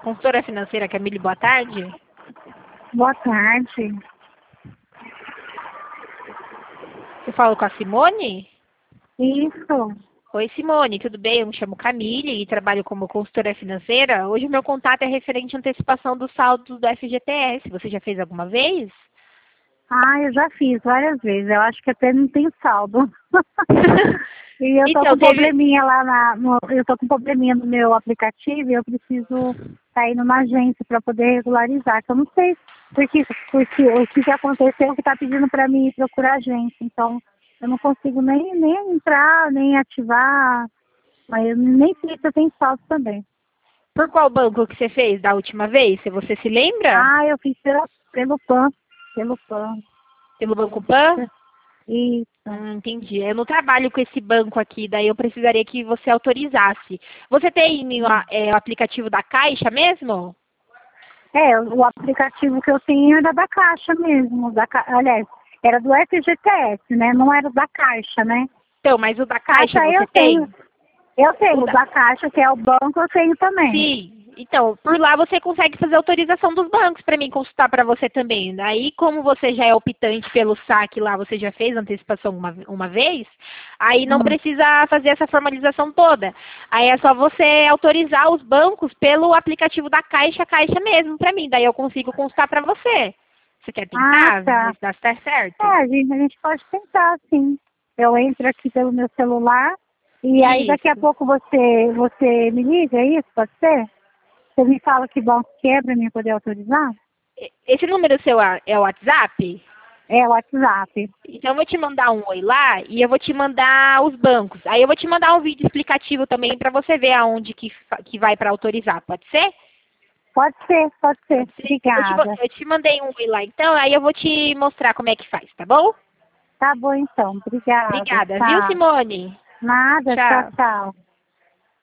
Consultora financeira Camille, boa tarde. Boa tarde. Eu falo com a Simone? Isso. Oi, Simone, tudo bem? Eu me chamo Camille e trabalho como consultora financeira. Hoje o meu contato é referente à antecipação dos saldos do FGTS. Você já fez alguma vez? Ah, eu já fiz várias vezes. Eu acho que até não tem saldo. E eu tô Então, com probleminha eu tô com probleminha no meu aplicativo e eu preciso estar indo na agência para poder regularizar. Que eu não sei porque o que aconteceu que tá pedindo para mim ir procurar agência. Então, eu não consigo nem entrar, nem ativar. Mas eu nem sei se eu tenho saldo também. Por qual banco que você fez da última vez? Se você se lembra? Ah, eu fiz pelo PAN. Pelo PAN. Pelo Banco Pan? Isso. Entendi. Eu não trabalho com esse banco aqui, daí eu precisaria que você autorizasse. Você tem o aplicativo da Caixa mesmo? O aplicativo que eu tenho era da Caixa mesmo. Aliás, era do FGTS, né? Não era da Caixa, né? Então, mas o da Caixa você eu tem? tenho. Eu tenho o da Caixa, que é o banco, eu tenho também. Sim. Então, por lá você consegue fazer autorização dos bancos para mim consultar para você também. Aí, como você já é optante pelo saque lá, você já fez antecipação uma vez, aí não precisa fazer essa formalização toda. Aí é só você autorizar os bancos pelo aplicativo da Caixa, Caixa mesmo para mim. Daí eu consigo consultar para você. Você quer tentar? Ah, tá. Ver se dá certo? A gente pode tentar, sim. Eu entro aqui pelo meu celular e aí daqui a Isso. pouco você me liga, é isso? Pode ser? Você me fala que banco que é para mim poder autorizar? Esse número seu é o WhatsApp? É o WhatsApp. Então eu vou te mandar um oi lá e eu vou te mandar os bancos. Aí eu vou te mandar um vídeo explicativo também para você ver aonde que vai para autorizar. Pode ser? Pode ser, pode ser. Obrigada. Eu te mandei um oi lá então, aí eu vou te mostrar como é que faz, tá bom? Tá bom então. Obrigada. Obrigada, viu, Tchau. Simone? Nada, tchau, Tchau. tchau.